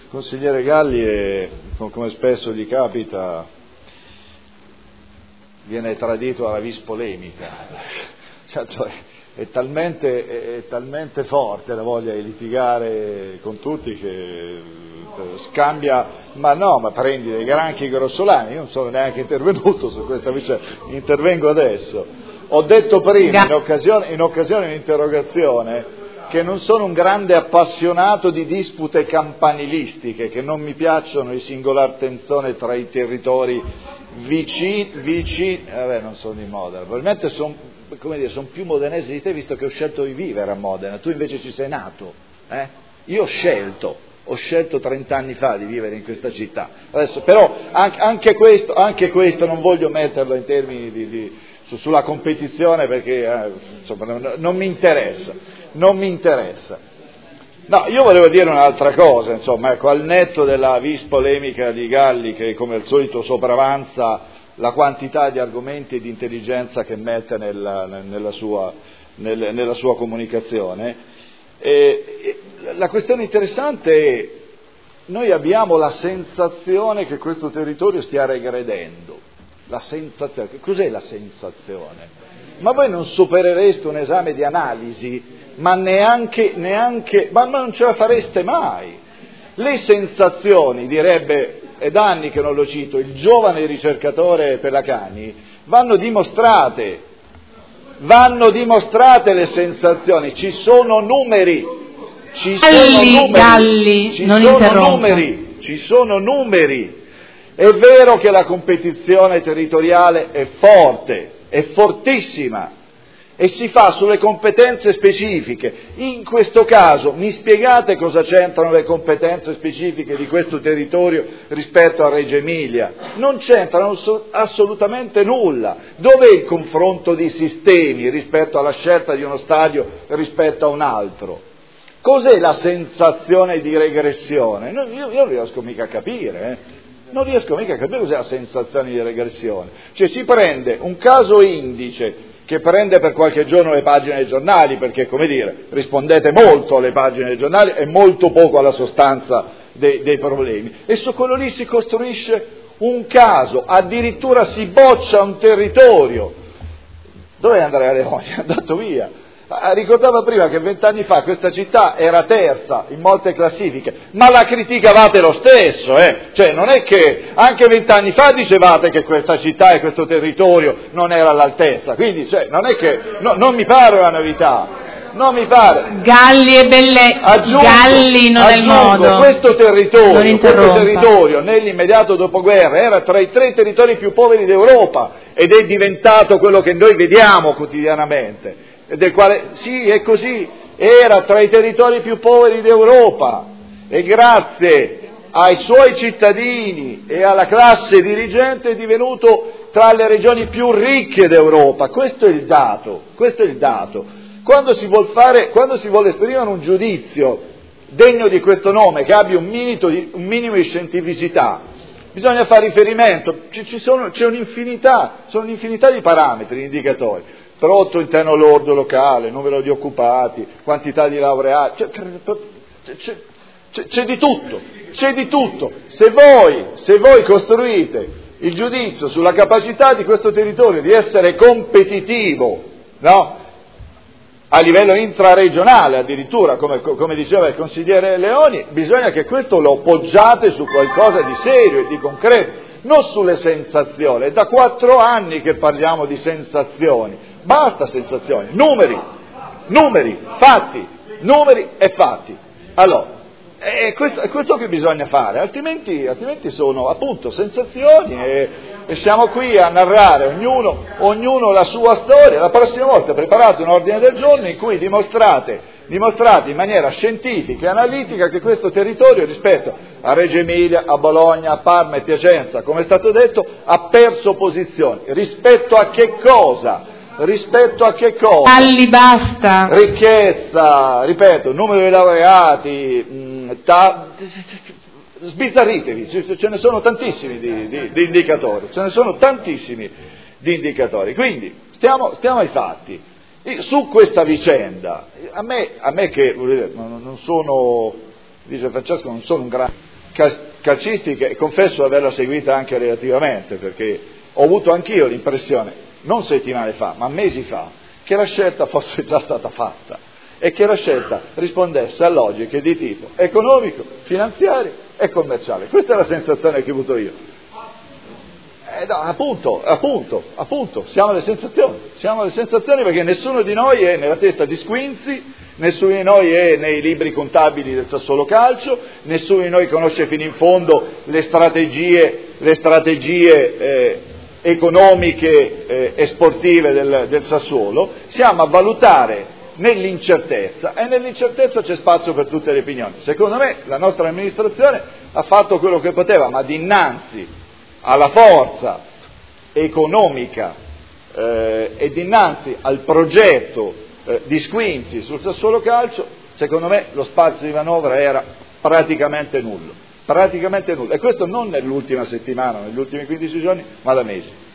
consigliere Galli è, come spesso gli capita, viene tradito alla vis polemica, cioè, è talmente forte la voglia di litigare con tutti che scambia, ma prendi dei granchi grossolani. Io non sono neanche intervenuto su questa vicenda, intervengo adesso. Ho detto prima, in occasione di un'interrogazione, che non sono un grande appassionato di dispute campanilistiche, che non mi piacciono i singolar tenzone tra i territori vicini, non sono di Modena, probabilmente sono più modenese di te, visto che ho scelto di vivere a Modena, tu invece ci sei nato, Io ho scelto 30 anni fa di vivere in questa città. Adesso però anche questo non voglio metterlo in termini sulla competizione, perché non mi interessa. No, io volevo dire un'altra cosa, al netto della vis polemica di Galli, che come al solito sopravanza la quantità di argomenti e di intelligenza che mette nella sua comunicazione, la questione interessante è: noi abbiamo la sensazione che questo territorio stia regredendo. La sensazione, cos'è la sensazione? Ma voi non superereste un esame di analisi, ma neanche, ma non ce la fareste mai. Le sensazioni, direbbe, è da anni che non lo cito, il giovane ricercatore Pelacani, vanno dimostrate le sensazioni, ci sono numeri, ci sono numeri. È vero che la competizione territoriale è forte, è fortissima, e si fa sulle competenze specifiche. In questo caso mi spiegate cosa c'entrano le competenze specifiche di questo territorio rispetto a Reggio Emilia? Non c'entrano assolutamente nulla. Dov'è il confronto di sistemi rispetto alla scelta di uno stadio rispetto a un altro? Cos'è la sensazione di regressione? Io non riesco mica a capire, Non riesco mica a capire cos'è la sensazione di regressione. Cioè si prende un caso indice che prende per qualche giorno le pagine dei giornali, perché, rispondete molto alle pagine dei giornali e molto poco alla sostanza dei problemi. E su quello lì si costruisce un caso, addirittura si boccia un territorio. Dov'è Andrea Leoni? È andato via. Ricordava prima che 20 anni fa questa città era terza in molte classifiche, ma la criticavate lo stesso, Cioè non è che anche 20 anni fa dicevate che questa città e questo territorio non era all'altezza, quindi non è che non mi pare una novità, non mi pare. Galli e Galli non è il modo. Questo territorio nell'immediato dopoguerra era tra i 3 territori più poveri d'Europa ed è diventato quello che noi vediamo quotidianamente. Del quale, sì, è così, era tra i territori più poveri d'Europa, e grazie ai suoi cittadini e alla classe dirigente è divenuto tra le regioni più ricche d'Europa. Questo è il dato. Quando si vuole esprimere un giudizio degno di questo nome, che abbia un minimo di scientificità, bisogna fare riferimento, c'è un'infinità di parametri, di indicatori. Prodotto interno lordo locale, numero di occupati, quantità di laureati, c'è di tutto. Se voi costruite il giudizio sulla capacità di questo territorio di essere competitivo, a livello intraregionale addirittura, come diceva il consigliere Leoni, bisogna che questo lo poggiate su qualcosa di serio e di concreto, non sulle sensazioni. È da 4 anni che parliamo di sensazioni. Basta sensazioni, numeri, fatti. Allora, è questo che bisogna fare, altrimenti sono appunto sensazioni e siamo qui a narrare ognuno la sua storia. La prossima volta preparate un ordine del giorno in cui dimostrate in maniera scientifica e analitica che questo territorio rispetto a Reggio Emilia, a Bologna, a Parma e Piacenza, come è stato detto, ha perso posizioni. Rispetto a che cosa? Galli, basta. Ricchezza, ripeto, numero di laureati, sbizzarritevi, ce ne sono tantissimi di indicatori, quindi stiamo ai fatti. Su questa vicenda, a me che non sono, dice Francesco, non sono un grande calcistiche, e confesso di averla seguita anche relativamente, perché ho avuto anch'io l'impressione, non settimane fa, ma mesi fa, che la scelta fosse già stata fatta e che la scelta rispondesse a logiche di tipo economico, finanziario e commerciale. Questa è la sensazione che ho avuto io. No, appunto, siamo alle sensazioni perché nessuno di noi è nella testa di Squinzi, nessuno di noi è nei libri contabili del Sassuolo Calcio, nessuno di noi conosce fino in fondo le strategie economiche e sportive del Sassuolo. Siamo a valutare nell'incertezza, e nell'incertezza c'è spazio per tutte le opinioni. Secondo me la nostra amministrazione ha fatto quello che poteva, ma dinanzi alla forza economica e dinanzi al progetto di Squinzi sul Sassuolo Calcio, secondo me lo spazio di manovra era praticamente nullo, e questo non nell'ultima settimana, negli ultimi 15 giorni, ma da mesi.